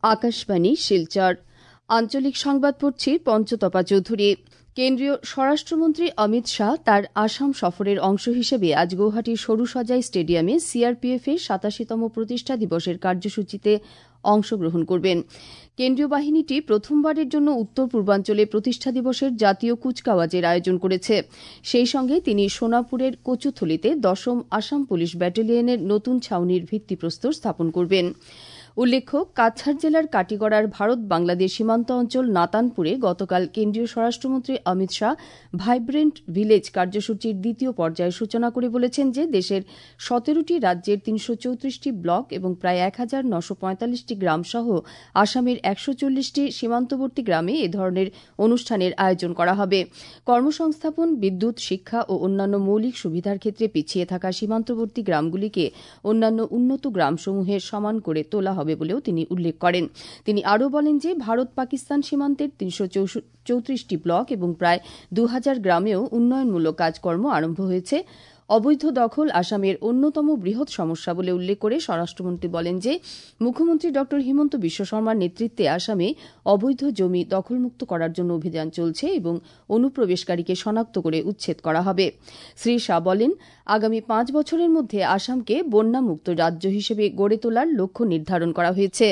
আকাশবাণী শিলচর আঞ্চলিক সংবাদ পড়ছি পঞ্চতপা চৌধুরী। কেন্দ্রীয় স্বরাষ্ট্রমন্ত্রী অমিত শাহ তার আসাম সফরের অংশ হিসেবে আজ গৌহাটির সরুসজাই স্টেডিয়ামে সিআরপিএফ এর ৮৭তম প্রতিষ্ঠা দিবসের কার্যসূচিতে অংশগ্রহণ করবেন। কেন্দ্রীয় বাহিনীটি প্রথমবারের জন্য উত্তর পূর্বাঞ্চলে প্রতিষ্ঠা দিবসের জাতীয় কুচকাওয়াজের আয়োজন করেছে। সেই সঙ্গে তিনি সোনাপুরের কচুথলিতে ১০ম আসাম পুলিশ ব্যাটালিয়নের নতুন ছাউনির ভিত্তিপ্রস্তর স্থাপন করবেন। উল্লেখ্য, কাছাড় জেলার কাটিগড়ার ভারত বাংলাদেশ সীমান্ত অঞ্চল নাতানপুরে গতকাল কেন্দ্রীয় স্বরাষ্ট্রমন্ত্রী অমিত শাহ ভাইব্রেন্ট ভিলেজ কার্যসূচির দ্বিতীয় পর্যায়ের সূচনা করে বলেছেন যে দেশের ১৭টি রাজ্যের ৩৩৪টি ব্লক এবং প্রায় ১,৯৪৫টি গ্রাম সহ আসামের ১৪০টি সীমান্তবর্তী গ্রামে এ ধরনের অনুষ্ঠানের আয়োজন করা হবে। কর্মসংস্থাপন, বিদ্যুৎ, শিক্ষা ও অন্যান্য মৌলিক সুবিধার ক্ষেত্রে পিছিয়ে থাকা সীমান্তবর্তী গ্রামগুলিকে অন্যান্য উন্নত গ্রামসমূহের সমান করে তোলা হবে বলেও তিনি উল্লেখ করেন। তিনি আরও বলেন যে ভারত পাকিস্তান সীমান্তের ৩৩৪টি ব্লক এবং প্রায় ২,০০০ গ্রামেও উন্নয়নমূলক কাজকর্ম আরম্ভ হয়েছে। অবৈধ দখল আসামের অন্যতম বৃহৎ সমস্যা বলে উল্লেখ করে স্বরাষ্ট্রমন্ত্রী বলেন যে মুখ্যমন্ত্রী ড হিমন্ত বিশ্ব শর্মার নেতৃত্বে আসামে অবৈধ জমি দখলমুক্ত করার জন্য অভিযান চলছে এবং অনুপ্রবেশকারীকে শনাক্ত করে উচ্ছেদ করা হবে। শ্রী শাহ বলেন, আগামী ৫ বছরের মধ্যে আসামকে বন্যামুক্ত রাজ্য হিসেবে গড়ে তোলার লক্ষ্য নির্ধারণ করা হয়েছে।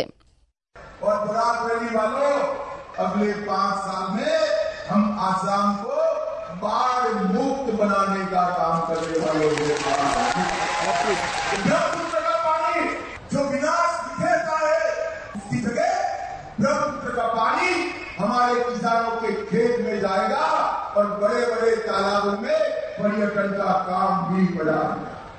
बाढ़ मुक्त बनाने का काम करने वाले ब्रह्मपुत्र का पानी जो विनाश बिखेरता है, उसकी जगह ब्रह्मपुत्र का पानी हमारे किसानों के खेत में जाएगा और बड़े बड़े तालाबों में पर्यटन का काम भी बढ़ाएगा।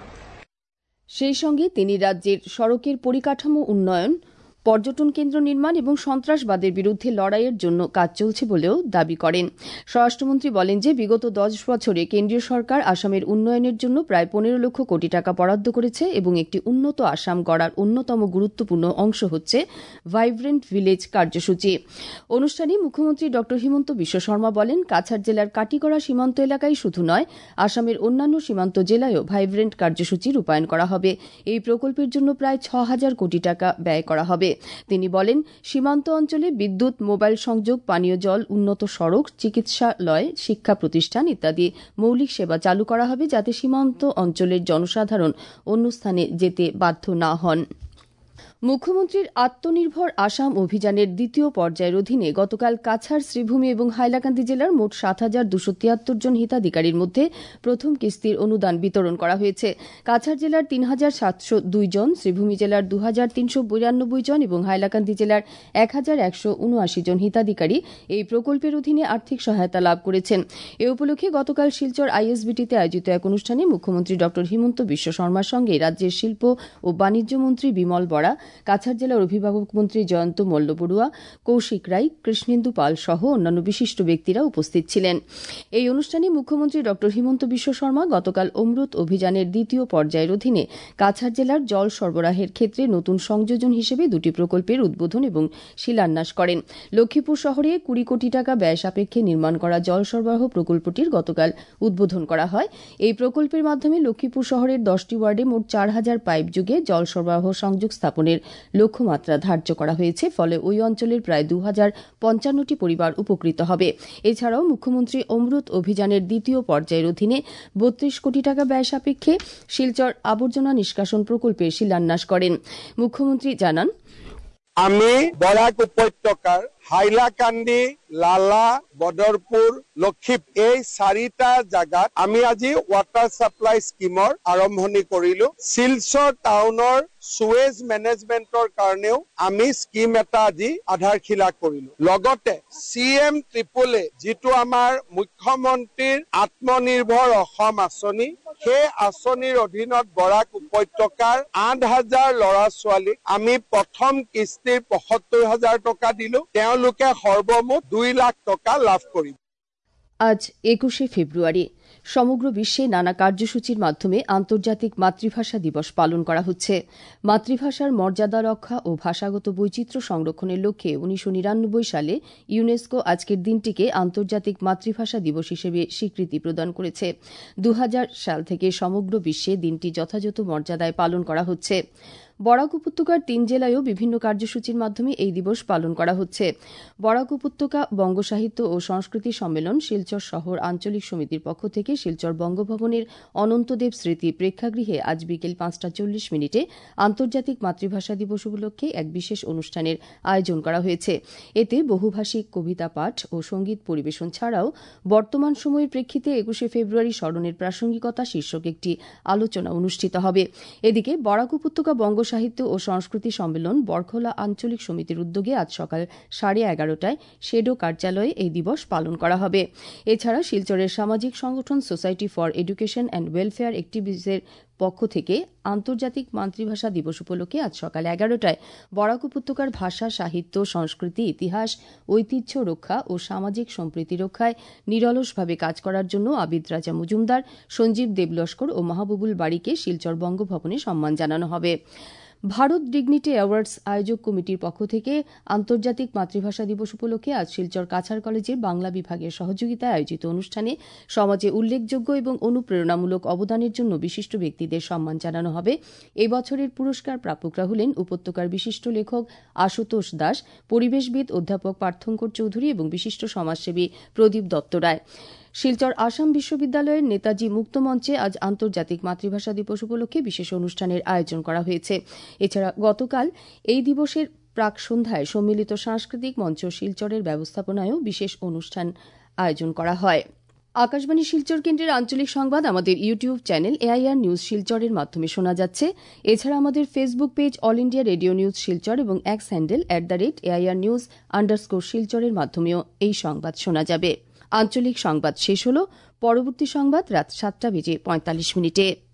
সেই সঙ্গে তিনি রাজ্যের সড়কের পরিকাঠামো উন্নয়ন, পর্যটন কেন্দ্র নির্মাণ এবং সন্ত্রাসবাদের বিরুদ্ধে লড়াইয়ের জন্য কাজ চলছে বলেও দাবি করেন। স্বরাষ্ট্রমন্ত্রী বলেন যে বিগত ১০ বছরে কেন্দ্রীয় সরকার আসামের উন্নয়নের জন্য প্রায় ১৫ লক্ষ কোটি টাকা বরাদ্দ করেছে এবং একটি উন্নত আসাম গড়ার অন্যতম গুরুত্বপূর্ণ অংশ হচ্ছে ভাইব্রেন্ট ভিলেজ কার্যসূচি। অনুষ্ঠানে মুখ্যমন্ত্রী ড হিমন্ত বিশ্ব শর্মা বলেন, কাছাড় জেলার কাটিগড়া সীমান্ত এলাকায় শুধু নয়, আসামের অন্যান্য সীমান্ত জেলায়ও ভাইব্রেন্ট কার্যসূচি রূপায়ণ করা হবে। এই প্রকল্পের জন্য প্রায় ৬,০০০ কোটি টাকা ব্যয় করা হবে। তিনি বলেন, সীমান্ত অঞ্চলে বিদ্যুৎ, মোবাইল সংযোগ, পানীয় জল, উন্নত সড়ক, চিকিৎসালয়, শিক্ষা প্রতিষ্ঠান ইত্যাদি মৌলিক সেবা চালু করা হবে যাতে সীমান্ত অঞ্চলের জনসাধারণ অন্য স্থানে যেতে বাধ্য না হন। মুখ্যমন্ত্রীর আত্মনির্ভর আসাম অভিযানের দ্বিতীয় পর্যায়ের অধীনে গতকাল কাছাড়, শ্রীভূমি এবং হাইলাকান্দি জেলার মোট ৭,২৭৩ জন হিতাধিকারীর মধ্যে প্রথম কিস্তির অনুদান বিতরণ করা হয়েছে। কাছাড় জেলার ৩,৭০২ জন, শ্রীভূমি জেলার ২,৩৯২ জন এবং হাইলাকান্দি জেলার ১,১৭৯ জন হিতাধিকারী এই প্রকল্পের অধীনে আর্থিক সহায়তা লাভ করেছেন। এ উপলক্ষে গতকাল শিলচর আইএসবিটিতে আয়োজিত এক অনুষ্ঠানে মুখ্যমন্ত্রী ড হিমন্ত বিশ্ব শর্মার সঙ্গে রাজ্যের শিল্প ও বাণিজ্য মন্ত্রী বিমল বরা, কাছাড় জেলার অভিভাবক মন্ত্রী জয়ন্ত মল্ল বড়ুয়া, কৌশিক রায়, কৃষ্ণেন্দু পাল সহ অন্যান্য বিশিষ্ট ব্যক্তিরা উপস্থিত ছিলেন। এই অনুষ্ঠানে মুখ্যমন্ত্রী ড হিমন্ত বিশ্ব শর্মা গতকাল অমৃত অভিযানের দ্বিতীয় পর্যায়ের অধীনে কাছাড় জেলার জল সরবরাহের ক্ষেত্রে নতুন সংযোজন হিসেবে দুটি প্রকল্পের উদ্বোধন এবং শিলান্যাস করেন। লক্ষ্মীপুর শহরে ২০ কোটি টাকা ব্যয় সাপেক্ষে নির্মাণ করা জল সরবরাহ প্রকল্পটির গতকাল উদ্বোধন করা হয়। এই প্রকল্পের মাধ্যমে লক্ষ্মীপুর শহরের ১০টি ওয়ার্ডে মোট ৪,০০০ পাইপ যুগে জল সরবরাহ সংযোগ স্থাপনের লক্ষ্যমাত্রা ধার্য করা হয়েছে। ফলে ওই অঞ্চলের প্রায় ২,০৫৫টি পরিবার উপকৃত হবে। এছাড়াও মুখ্যমন্ত্রী অমৃত অভিযানের দ্বিতীয় পর্যায়ের অধীনে ৩২ কোটি টাকা ব্যয় সাপেক্ষে শিলচর আবর্জনা নিষ্কাশন প্রকল্পের শিলান্যাস করেন। মুখ্যমন্ত্রী জানান, আমি বরাক উপত্যকার হাইলাকান্দি, লালা, বদরপুর, লক্ষীপুৰ এই ৪টা জাগাত আমি আজি ওয়াটার সাপ্লাই স্কিমৰ আৰম্ভণি কৰিলো। শিলচৰ টাউনৰ সুৱেজ মেনেজমেন্টৰ কাৰণেও আমি স্কিম এটা আজি আধাৰশিলা কৰিলো। লগতে CM-AAA যিটো আমাৰ মুখ্যমন্ত্ৰীৰ আত্মনিৰ্ভৰ অসম আঁচনি, সেই আঁচনিৰ অধীনত বৰাক উপত্যকাৰ ৮,০০০ ল'ৰা ছোৱালীক আমি প্ৰথম কিস্তিৰ ৭৫,০০০ টকা দিলো। তেওঁলোকে সর্বমোট ২ লাখ টাকা লাভ করিবে। আজ ২১শে ফেব্রুয়ারি সমগ্র বিশ্বে নানা কার্যসূচির মাধ্যমে আন্তর্জাতিক মাতৃভাষা দিবস পালন করা হচ্ছে। মাতৃভাষার মর্যাদা রক্ষা ও ভাষাগত বৈচিত্র্য সংরক্ষণের লক্ষ্যে ১৯৯৯ সালে ইউনেস্কো আজকের দিনটিকে আন্তর্জাতিক মাতৃভাষা দিবস হিসেবে স্বীকৃতি প্রদান করেছে। ২০০০ সাল থেকে সমগ্র বিশ্বে দিনটি যথাযথ মর্যাদায় পালন করা হচ্ছে। বরাক উপত্যকার 3 জেলায়ও বিভিন্ন কার্যসূচির মাধ্যমে এই দিবস পালন করা হচ্ছে। বরাক উপত্যকা বঙ্গ সাহিত্য ও সংস্কৃতি সম্মেলন শিলচর শহর আঞ্চলিক সমিতির পক্ষ থেকে শিলচর বঙ্গভবনের অনন্তদেব স্মৃতি প্রেক্ষাগৃহে আজ বিকেল 5:40 আন্তর্জাতিক মাতৃভাষা দিবস উপলক্ষে এক বিশেষ অনুষ্ঠানের আয়োজন করা হয়েছে। এতে বহুভাষিক কবিতা পাঠ ও সঙ্গীত পরিবেশন ছাড়াও বর্তমান সময়ের প্রেক্ষিতে 21শে ফেব্রুয়ারি স্মরণের প্রাসঙ্গিকতা শীর্ষক একটি আলোচনা অনুষ্ঠিত হবে। এদিকে বরাক উপত্যকা বঙ্গ সাহিত্য ও সংস্কৃতি সম্মেলন বরখোলা আঞ্চলিক সমিতির উদ্যোগে আজ সকাল 11:30টায় শেডো কার্যালয়ে এই দিবস পালন করা হবে। এছাড়া শিলচরের সামাজিক সংগঠন society for education and welfare অ্যাক্টিভিস্টের পক্ষ থেকে আন্তর্জাতিক মাতৃভাষা দিবস উপলক্ষে আজ সকাল 11টায় বরাক উপত্যকার ভাষা, সাহিত্য, সংস্কৃতি, ইতিহাস, ঐতিহ্য রক্ষা ও সামাজিক সম্প্রীতি রক্ষায় নিরলসভাবে কাজ করার জন্য আবিদ রাজা মজুমদার, সঞ্জীব দেবলস্কর ও মাহবুবুল বাড়িকে শিলচর বঙ্গভবনে সম্মান জানানো হবে। ভারত ডিগনিটি অ্যাওয়ার্ডস আয়োজক কমিটির পক্ষ থেকে আন্তর্জাতিক মাতৃভাষা দিবস উপলক্ষে আজ শিলচর কাছাড় কলেজের বাংলা বিভাগের সহযোগিতায় আয়োজিত অনুষ্ঠানে সমাজে উল্লেখযোগ্য এবং অনুপ্রেরণামূলক অবদানের জন্য বিশিষ্ট ব্যক্তিদের সম্মান জানানো হবে। এই বছরের পুরস্কার প্রাপকরা হলেন উপত্যকার বিশিষ্ট লেখক আশুতোষ দাস, পরিবেশবিদ অধ্যাপক পার্থঙ্কর চৌধুরী এবং বিশিষ্ট সমাজসেবী প্রদীপ দত্ত রায়। শিলচর আসাম বিশ্ববিদ্যালয়ের নেতাজি মুক্ত মঞ্চে আজ আন্তর্জাতিক মাতৃভাষা দিবস উপলক্ষে বিশেষ অনুষ্ঠানের আয়োজন করা হয়েছে। এছাড়া গতকাল এই দিবসের প্রাক সন্ধ্যায় সম্মিলিত সাংস্কৃতিক মঞ্চ শিলচরের ব্যবস্থাপনায়ও বিশেষ অনুষ্ঠান আয়োজন করা হয়। আকাশবাণী শিলচর কেন্দ্রের আঞ্চলিক সংবাদ আমাদের ইউটিউব চ্যানেল AIR নিউজ শিলচরের মাধ্যমে শোনা যাচ্ছে। এছাড়া আমাদের Facebook page all India radio news Silchar এবং এক্স হ্যান্ডেল @AIR News_শিলচরের মাধ্যমেও এই সংবাদ শোনা যাবে। আঞ্চলিক সংবাদ শেষ হল। পরবর্তী সংবাদ রাত 7:45